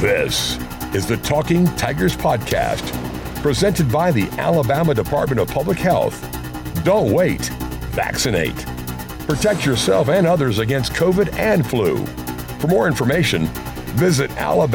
This is the Talking Tigers podcast, presented by the Alabama Department of Public Health. Don't wait. Vaccinate. Protect yourself and others against COVID and flu. For more information, visit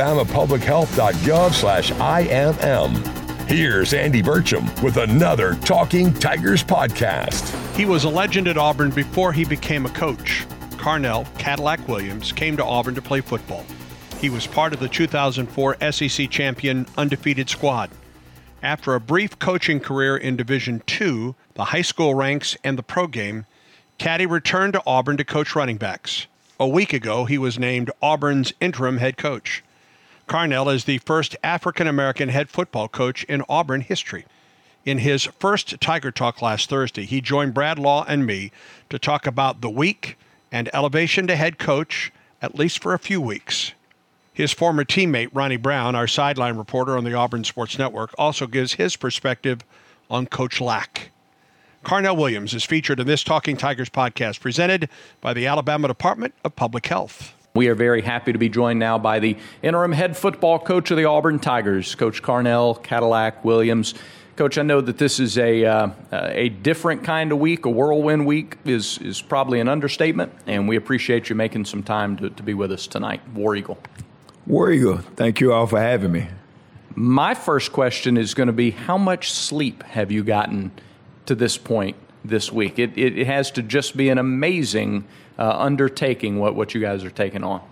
alabamapublichealth.gov/IMM. Here's Andy Burcham with another Talking Tigers podcast. He was a legend at Auburn before he became a coach. Carnell Cadillac Williams came to Auburn to play football. He was part of the 2004 SEC champion undefeated squad. After a brief coaching career in Division II, the high school ranks, and the pro game, Caddy returned to Auburn to coach running backs. A week ago, he was named Auburn's interim head coach. Carnell is the first African-American head football coach in Auburn history. In his first Tiger Talk last Thursday, he joined Brad Law and me to talk about the week and elevation to head coach, at least for a few weeks. His former teammate, Ronnie Brown, our sideline reporter on the Auburn Sports Network, also gives his perspective on Coach Lack. Carnell Williams is featured in this Talking Tigers podcast, presented by the Alabama Department of Public Health. We are very happy to be joined now by the interim head football coach of the Auburn Tigers, Coach Carnell Cadillac Williams. Coach, I know that this is a different kind of week. A whirlwind week is probably an understatement, and we appreciate you making some time to be with us tonight. War Eagle. War Eagle, thank you all for having me. My first question is going to be, how much sleep have you gotten to this point this week? It has to just be an amazing undertaking what you guys are taking on.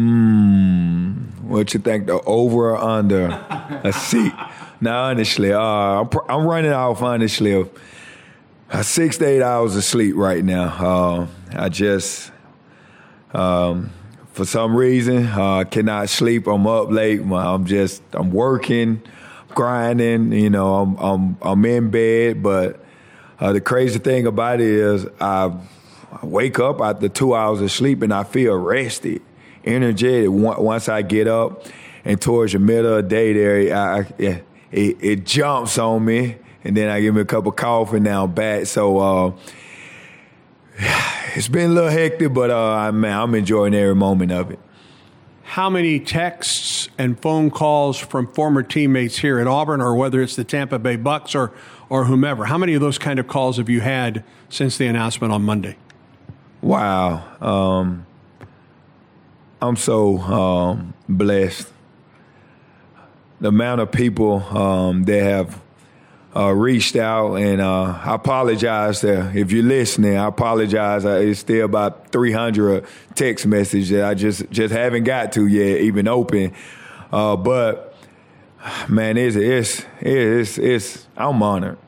What you think, the over or under a seat? Now, honestly, I'm running off, honestly, of 6 to 8 hours of sleep right now. I just, for some reason, cannot sleep. I'm up late. I'm working, grinding. You know, I'm in bed. But the crazy thing about it is, I wake up after 2 hours of sleep and I feel rested, energetic. Once I get up, and towards the middle of the day, there, it jumps on me, and then I give me a cup of coffee. Now I'm back. So. It's been a little hectic, but I'm enjoying every moment of it. How many texts and phone calls from former teammates here at Auburn, or whether it's the Tampa Bay Bucks or whomever, how many of those kind of calls have you had since the announcement on Monday? Wow. I'm so blessed. The amount of people that have reached out, and I apologize if you're listening. I apologize. It's still about 300 text messages that I just haven't got to yet, even open. But man, it's I'm honored.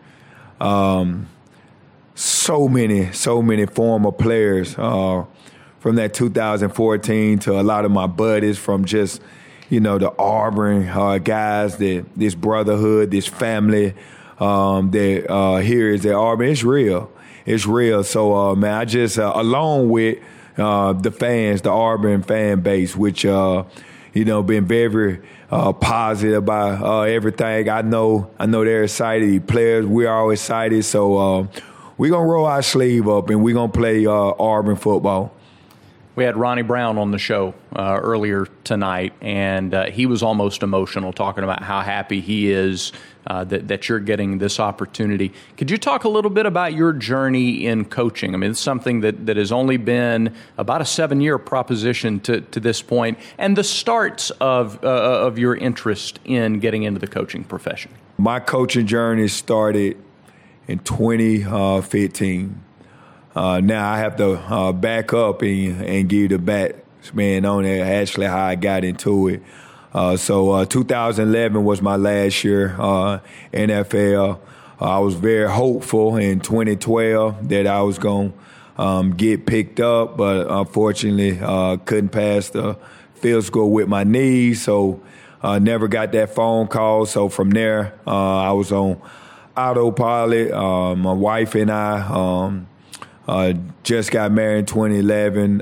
So many former players from that 2014 to a lot of my buddies from just, you know, the Auburn guys, this brotherhood, this family. That here is at Auburn. It's real. It's real. So, man, I just, along with the fans, the Auburn fan base, which, you know, been very positive about everything. I know they're excited. The players, we're all excited. So we're going to roll our sleeve up and we're going to play Auburn football. We had Ronnie Brown on the show earlier tonight, and he was almost emotional talking about how happy he is that you're getting this opportunity. Could you talk a little bit about your journey in coaching? I mean, it's something that has only been about a 7-year proposition to this point, and the starts of your interest in getting into the coaching profession. My coaching journey started in 2015. Now I have to back up and give the batsman on it, actually how I got into it. So 2011 was my last year NFL. I was very hopeful in 2012 that I was going to get picked up, but unfortunately couldn't pass the field goal with my knees, so never got that phone call. So from there, I was on autopilot. My wife and I just got married in 2011.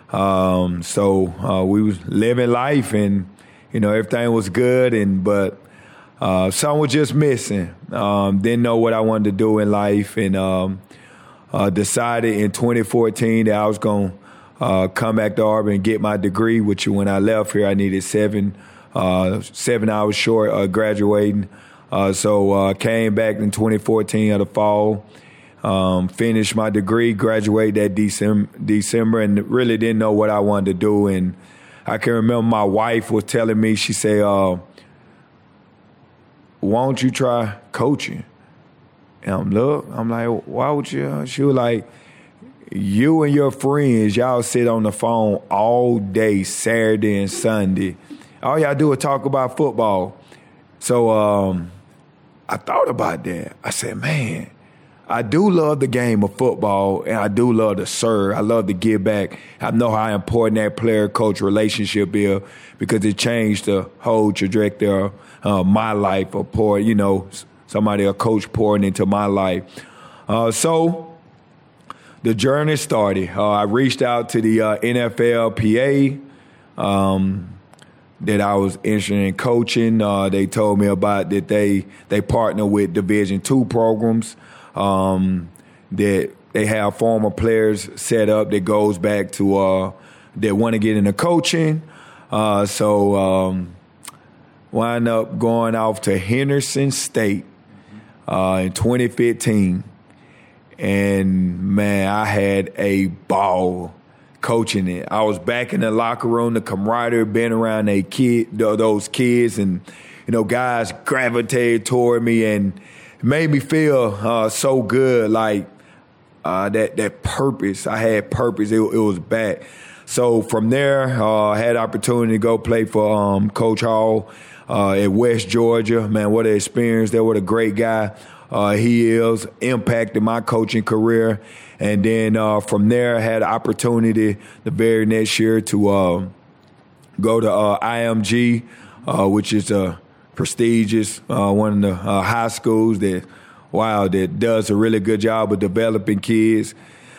So we was living life, and you know, everything was good, but something was just missing. Didn't know what I wanted to do in life, and decided in 2014 that I was going to come back to Auburn and get my degree, which when I left here I needed 7 7 hours short graduating. So came back in 2014 of the fall, finished my degree, graduated that December, and really didn't know what I wanted to do. And I can remember my wife was telling me, she said, why don't you try coaching? And I'm like, why would you? She was like, you and your friends, y'all sit on the phone all day, Saturday and Sunday. All y'all do is talk about football. So I thought about that. I said, man, I do love the game of football, and I do love to serve. I love to give back. I know how important that player-coach relationship is because it changed the whole trajectory of my life, somebody, a coach pouring into my life. So the journey started. I reached out to the NFLPA that I was interested in coaching. They told me about that they partner with Division II programs, that they have former players set up that goes back to that want to get into coaching. So wound up going off to Henderson State in 2015. And, man, I had a ball coaching it. I was back in the locker room, the camaraderie, being around those kids, and, guys gravitated toward me, and it made me feel so good, like that purpose. I had purpose. It was back. So from there, I had the opportunity to go play for Coach Hall at West Georgia. Man, what an experience there. What a great guy. He is impacted my coaching career. And then from there, I had the opportunity the very next year to go to IMG, which is a prestigious, one of the high schools that does a really good job of developing kids.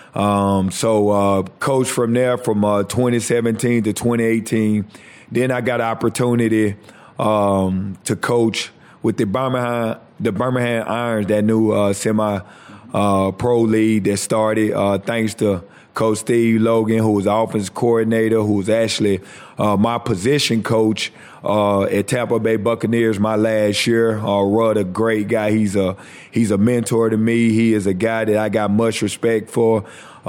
So coached from there from 2017 to 2018. Then I got an opportunity to coach with the Birmingham Irons, that new semi-pro league that started thanks to Coach Steve Logan, who was the offensive coordinator, who was actually my position coach at Tampa Bay Buccaneers my last year. Rudd, a great guy. He's a mentor to me. He is a guy that I got much respect for.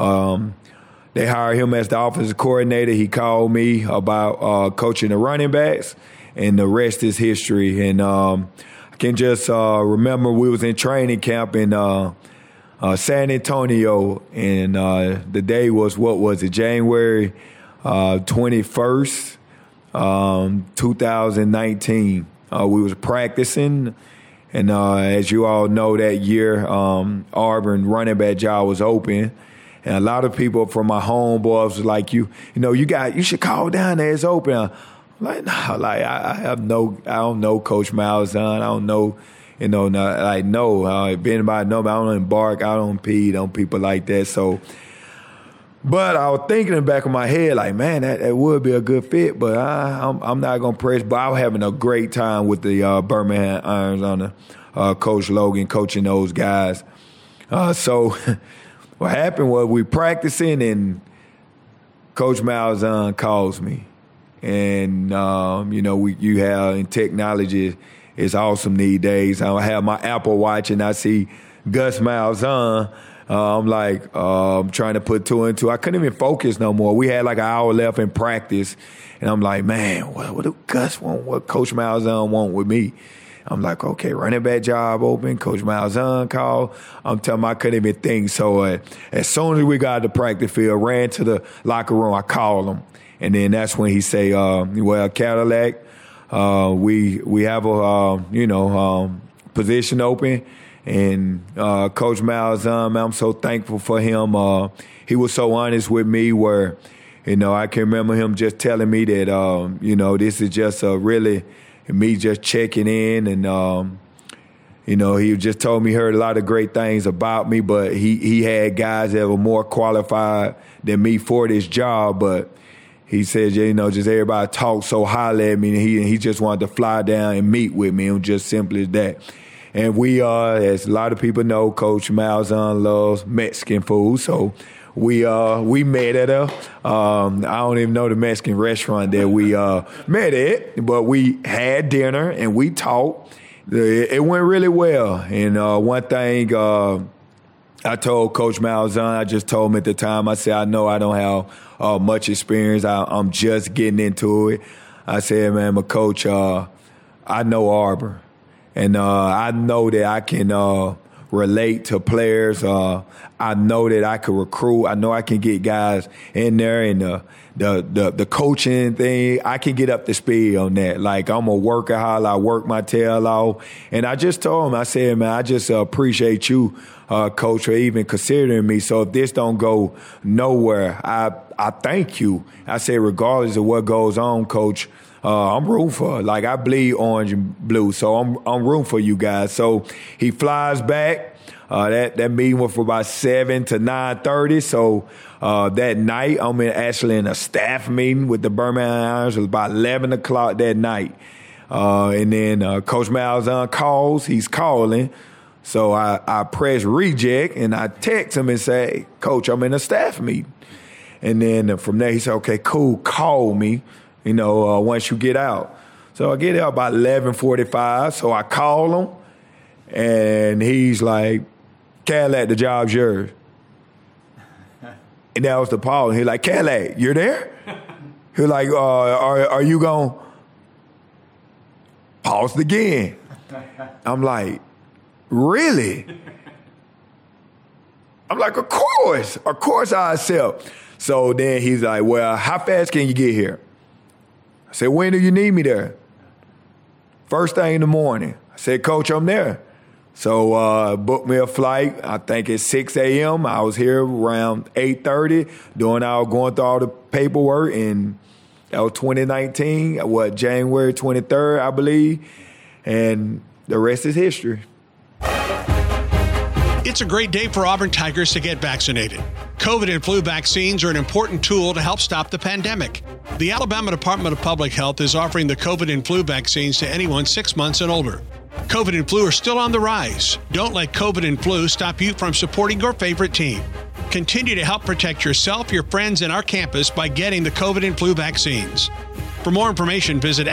They hired him as the offensive coordinator. He called me about coaching the running backs, and the rest is history. And I can just remember we was in training camp in San Antonio, and the day was, January 21st, 2019. We was practicing, and as you all know, that year Auburn running back job was open. And a lot of people from my homeboys was like, you should call down there, it's open. I'm like, no, I don't know Coach Malzahn. I don't know, if anybody know me, I don't embark, I don't impede on people like that. So, but I was thinking in the back of my head, like, man, that would be a good fit, but I'm not going to press. But I was having a great time with the Birmingham Irons under Coach Logan, coaching those guys. So what happened was we practicing, and Coach Malzahn calls me. And, you have in technology, it's awesome these days. I have my Apple Watch, and I see Gus Malzahn. I'm like, I'm trying to put two and two. I couldn't even focus no more. We had like an hour left in practice, and I'm like, man, what do Gus want? What Coach Malzahn want with me? I'm like, okay, running back job open. Coach Malzahn called. I'm telling him I couldn't even think. So as soon as we got to the practice field, ran to the locker room, I called him. And then that's when he say, Cadillac, we have a, position open. And Coach Malzahn, I'm so thankful for him. He was so honest with me where, I can remember him just telling me that, this is just really me just checking in. And, he just told me he heard a lot of great things about me, but he had guys that were more qualified than me for this job. But he said, just everybody talked so highly at me, and he just wanted to fly down and meet with me. It was just simply as that. And we are, as a lot of people know, Coach Malzahn loves Mexican food. So we met at I don't even know the Mexican restaurant that we met at, but we had dinner and we talked. It went really well. And one thing I told Coach Malzahn, I just told him at the time, I said, I know I don't have much experience. I'm just getting into it. I said, man, but Coach, I know Auburn. And I know that I can relate to players. I know that I can recruit. I know I can get guys in there, and the coaching thing, I can get up to speed on that. Like, I'm a workaholic. I work my tail off. And I just told him, I said, man, I just appreciate you, Coach, for even considering me. So if this don't go nowhere, I thank you. I say, regardless of what goes on, Coach, I'm rooting for. Like, I bleed orange and blue, so I'm rooting for you guys. So he flies back. That meeting was for about 7 to 9:30. So that night, I'm actually in a staff meeting with the Birmingham Irons. It was about 11 o'clock that night. And then Coach Malzahn calls. He's calling. So I press reject, and I text him and say, Coach, I'm in a staff meeting. And then from there, he said, okay, cool, call me, once you get out. So I get out about 11:45, so I call him, and he's like, Cadillac, the job's yours. And that was the pause. He's like, Cadillac, you're there? He's like, are you going to pause again? I'm like, really? I'm like, of course I accept. So then he's like, well, how fast can you get here? I said, when do you need me there? First thing in the morning. I said, Coach, I'm there. So booked me a flight. I think it's 6 a.m. I was here around 8:30 going through all the paperwork. And that was 2019, January 23rd, I believe. And the rest is history. It's a great day for Auburn Tigers to get vaccinated. COVID and flu vaccines are an important tool to help stop the pandemic. The Alabama Department of Public Health is offering the COVID and flu vaccines to anyone 6 months and older. COVID and flu are still on the rise. Don't let COVID and flu stop you from supporting your favorite team. Continue to help protect yourself, your friends, and our campus by getting the COVID and flu vaccines. For more information, visit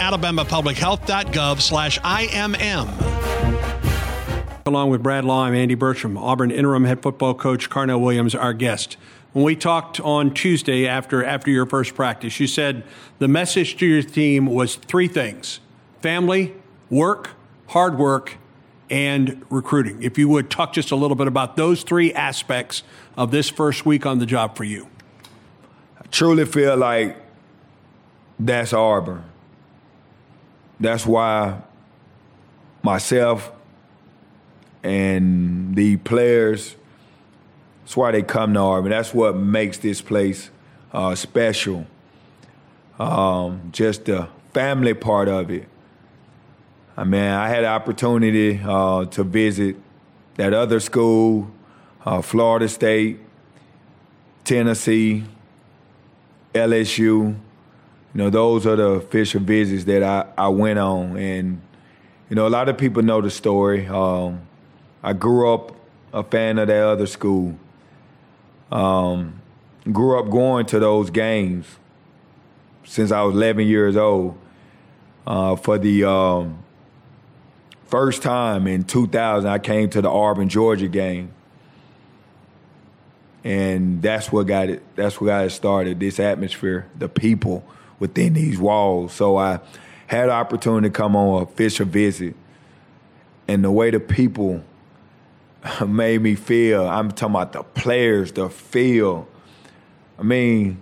alabamapublichealth.gov/IMM. Along with Brad Law, I'm Andy Bertram, Auburn interim head football coach Carnell Williams, our guest. When we talked on Tuesday after your first practice, you said the message to your team was 3 things: family, work, hard work, and recruiting. If you would talk just a little bit about those 3 aspects of this first week on the job for you. I truly feel like that's Auburn. That's why myself and the players, that's why they come to Auburn. That's what makes this place special. Just the family part of it. I mean, I had the opportunity to visit that other school, Florida State, Tennessee, LSU. Those are the official visits that I went on. And, a lot of people know the story. I grew up a fan of that other school. Grew up going to those games since I was 11 years old. For the first time in 2000, I came to the Auburn, Georgia game. And that's what got it started, this atmosphere, the people within these walls. So I had the opportunity to come on an official visit. And the way the people made me feel, I'm talking about the players, the feel. I mean,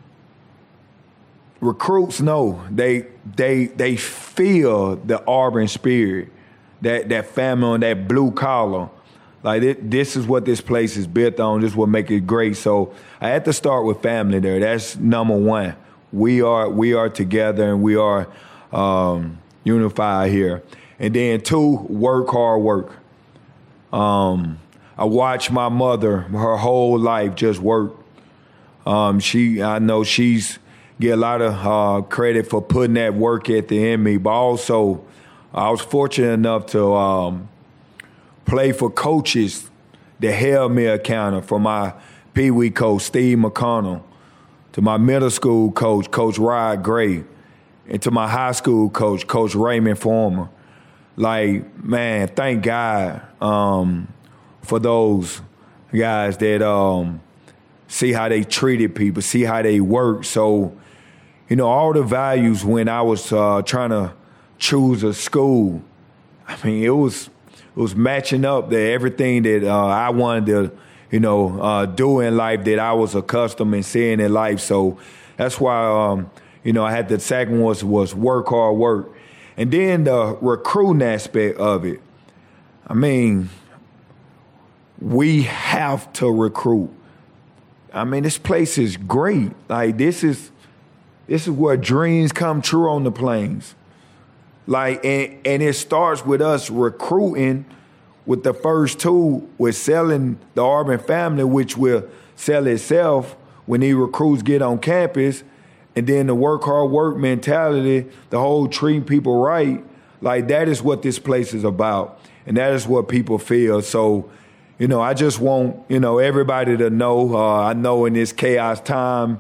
recruits know, they feel the Auburn spirit, that family on that blue collar. Like, this is what this place is built on. This is what makes it great. So I had to start with family there. That's number one. We are together, and we are unified here. And then 2, work, hard work. I watched my mother her whole life just work. I know she's get a lot of credit for putting that work ethic in me, but also I was fortunate enough to play for coaches that held me accountable, for my Pee Wee coach, Steve McConnell, to my middle school coach, Coach Rod Gray, and to my high school coach, Coach Raymond Former. Like, man, thank God for those guys that see how they treated people, see how they work. So, you know, all the values when I was trying to choose a school, I mean, it was matching up to everything that I wanted to, you know, do in life that I was accustomed and seeing in life. So that's why, you know, I had the second was work hard, work. And then the recruiting aspect of it. I mean, we have to recruit. I mean, this place is great. Like, this is where dreams come true on the plains. Like, and it starts with us recruiting with the first two, with selling the Auburn family, which will sell itself when these recruits get on campus. And then the work hard, work mentality, the whole treating people right, like that is what this place is about. And that is what people feel. So, you know, I just want, you know, everybody to know, I know in this chaos time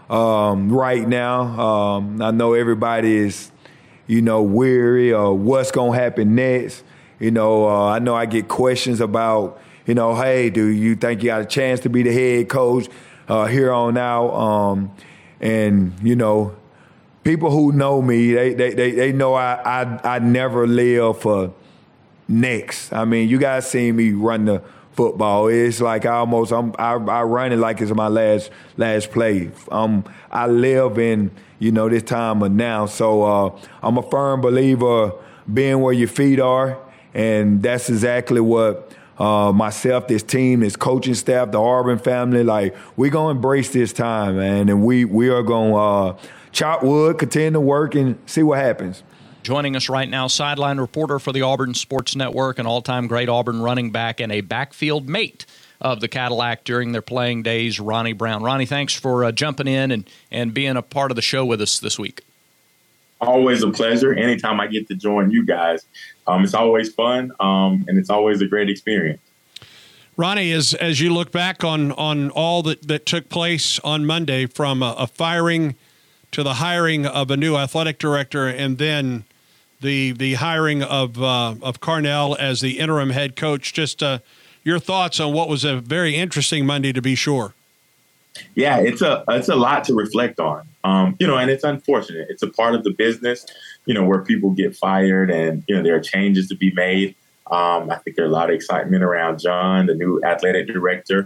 right now, I know everybody is, you know, weary of what's going to happen next. You know, I know I get questions about, you know, hey, do you think you got a chance to be the head coach here on out? And, you know, people who know me, they know I never live for next. I mean, you guys seen me run the football. It's like I run it like it's my last play. I live in, you know, this time of now. So I'm a firm believer being where your feet are, and that's exactly what myself, this team, this coaching staff, the Auburn family, like, we're going to embrace this time, man, and we are going to chop wood, continue to work, and see what happens. Joining us right now, sideline reporter for the Auburn Sports Network, an all-time great Auburn running back and a backfield mate of the Cadillac during their playing days, Ronnie Brown. Ronnie, thanks for jumping in and being a part of the show with us this week. Always a pleasure. Anytime I get to join you guys, it's always fun, and it's always a great experience. Ronnie, as you look back on all that took place on Monday, from a firing to the hiring of a new athletic director, and then the hiring of Carnell as the interim head coach, just your thoughts on what was a very interesting Monday, to be sure. Yeah, it's a lot to reflect on, you know, and it's unfortunate. It's a part of the business, you know, where people get fired and, you know, there are changes to be made. I think there's a lot of excitement around John, the new athletic director.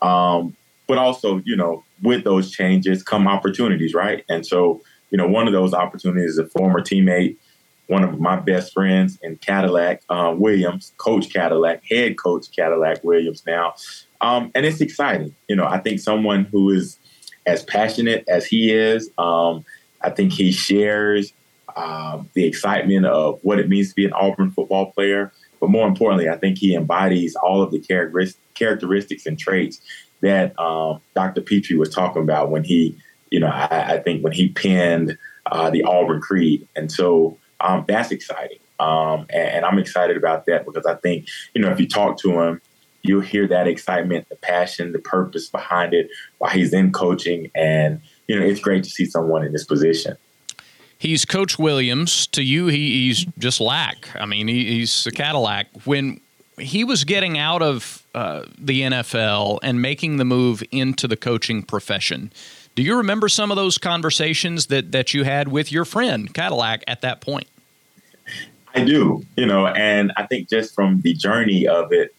But also, you know, with those changes come opportunities, right? And so, you know, one of those opportunities is a former teammate, one of my best friends in Cadillac Williams, Coach Cadillac, head coach Cadillac Williams now. And it's exciting. You know, I think someone who is as passionate as he is, I think he shares the excitement of what it means to be an Auburn football player. But more importantly, I think he embodies all of the characteristics and traits that Dr. Petrie was talking about when he, you know, I think when he penned the Auburn Creed. And so that's exciting. And I'm excited about that because I think, you know, if you talk to him, you'll hear that excitement, the passion, the purpose behind it while he's in coaching. And, you know, it's great to see someone in this position. He's Coach Williams. To you, he's just Lack. I mean, he's a Cadillac. When he was getting out of the NFL and making the move into the coaching profession, do you remember some of those conversations that you had with your friend Cadillac at that point? I do, you know, and I think just from the journey of it,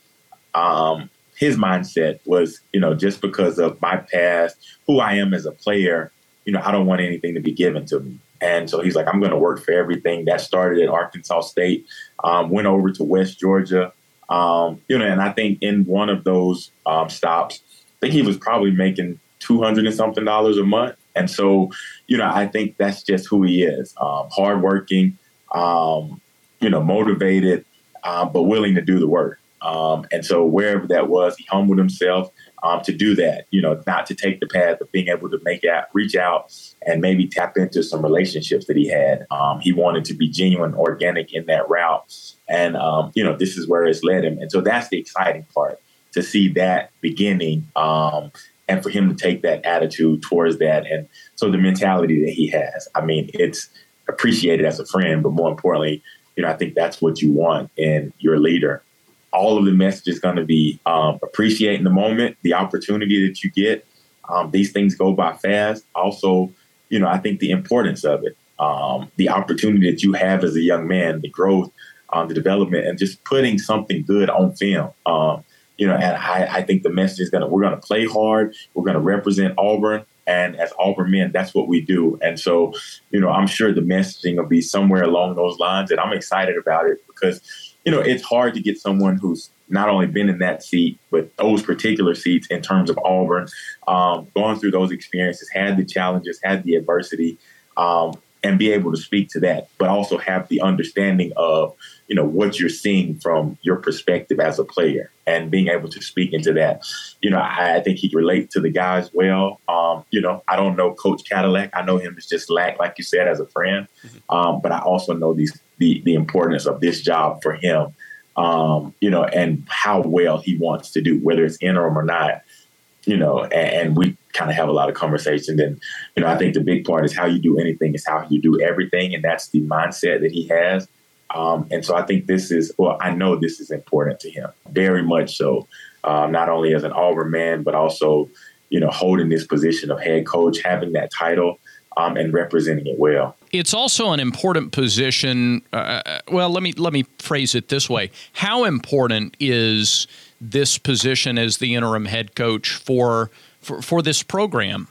his mindset was, you know, just because of my past, who I am as a player, you know, I don't want anything to be given to me. And so he's like, I'm going to work for everything. That started at Arkansas State, went over to West Georgia, you know, and I think in one of those stops, I think he was probably making $200 and something a month. And so, you know, I think that's just who he is, hardworking, you know, motivated, but willing to do the work. And so wherever that was, he humbled himself to do that, you know, not to take the path of being able to reach out and maybe tap into some relationships that he had. He wanted to be genuine, organic in that route. And, you know, this is where it's led him. And so that's the exciting part, to see that beginning and for him to take that attitude towards that. And so the mentality that he has, I mean, it's appreciated as a friend, but more importantly, I think that's what you want in your leader. All of the message is going to be appreciating the moment, the opportunity that you get. These things go by fast. Also, I think the importance of it, the opportunity that you have as a young man, the growth, the development, and just putting something good on film. And I think the message is we're going to play hard. We're going to represent Auburn. And as Auburn men, that's what we do. And so, I'm sure the messaging will be somewhere along those lines. And I'm excited about it because, it's hard to get someone who's not only been in that seat, but those particular seats in terms of Auburn, going through those experiences, had the challenges, had the adversity, and be able to speak to that, but also have the understanding of, what you're seeing from your perspective as a player and being able to speak into that. I think he can relate to the guys well. I don't know Coach Cadillac. I know him as just like you said, as a friend. But I also know the importance of this job for him, and how well he wants to do, whether it's interim or not. And we kind of have a lot of conversations. And, I think the big part is how you do anything is how you do everything. And that's the mindset that he has. And so I think I know this is important to him, very much so, not only as an Auburn man, but also, holding this position of head coach, having that title, and representing it well. It's also an important position. Let me phrase it this way. How important is this position as the interim head coach for this program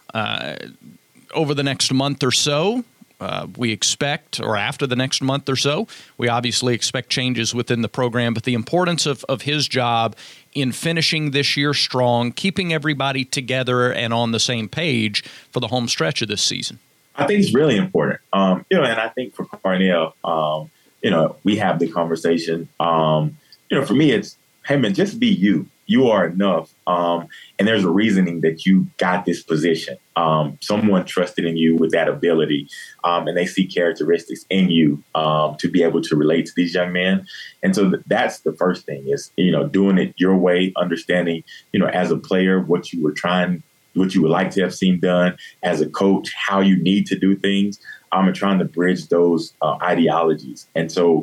over the next month or so? We expect, or after the next month or so, we obviously expect changes within the program, but the importance of his job in finishing this year strong, keeping everybody together and on the same page for the home stretch of this season. I think it's really important. And I think for Carnell, we have the conversation. For me, it's, hey, man, just be you. You are enough. And there's a reasoning that you got this position. Someone trusted in you with that ability, and they see characteristics in you to be able to relate to these young men. And so that's the first thing is, doing it your way, understanding, as a player, what you would like to have seen done, as a coach, how you need to do things, and trying to bridge those ideologies. And so,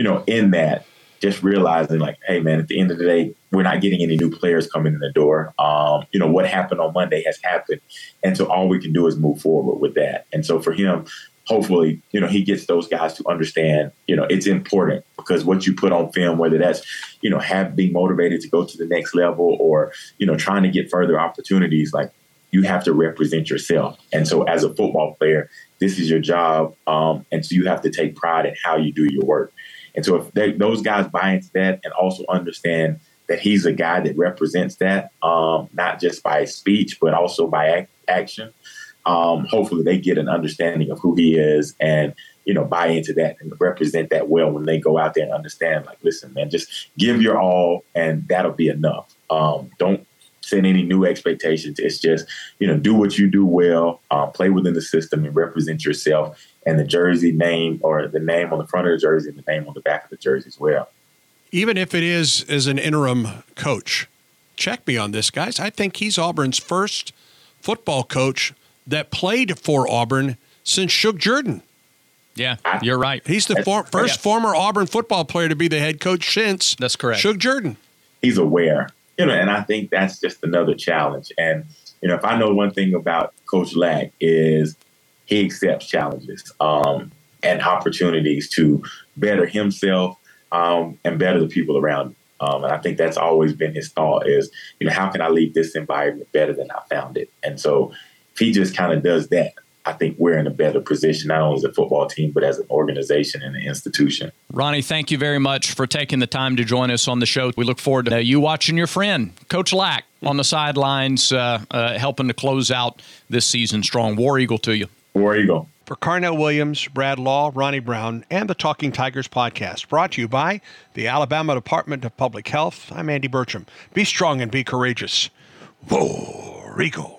in that, just realizing like, hey, man, at the end of the day, we're not getting any new players coming in the door. What happened on Monday has happened. And so all we can do is move forward with that. And so for him, hopefully, he gets those guys to understand, it's important because what you put on film, whether that's, being motivated to go to the next level or, trying to get further opportunities, like you have to represent yourself. And so as a football player, this is your job. And so you have to take pride in how you do your work. And so if those guys buy into that and also understand that he's a guy that represents that, not just by speech, but also by action, hopefully they get an understanding of who he is and, buy into that and represent that well when they go out there and understand, like, listen, man, just give your all and that'll be enough. Don't set any new expectations. It's just, do what you do well, play within the system and represent yourself and the jersey name or the name on the front of the jersey and the name on the back of the jersey as well. Even if it is as an interim coach, check me on this, guys. I think he's Auburn's first football coach that played for Auburn since Shug Jordan. Yeah, you're right. He's the first former Auburn football player to be the head coach since That's correct. Shug Jordan. He's aware, and I think that's just another challenge. And, if I know one thing about Coach Lack is he accepts challenges and opportunities to better himself and better the people around him. And I think that's always been his thought is, how can I leave this environment better than I found it? And so if he just kind of does that, I think we're in a better position, not only as a football team, but as an organization and an institution. Ronnie, thank you very much for taking the time to join us on the show. We look forward to you watching your friend, Coach Lack, on the sidelines, helping to close out this season strong. War Eagle to you. War Eagle. For Carnell Williams, Brad Law, Ronnie Brown, and the Talking Tigers podcast, brought to you by the Alabama Department of Public Health, I'm Andy Burcham. Be strong and be courageous. War Eagle.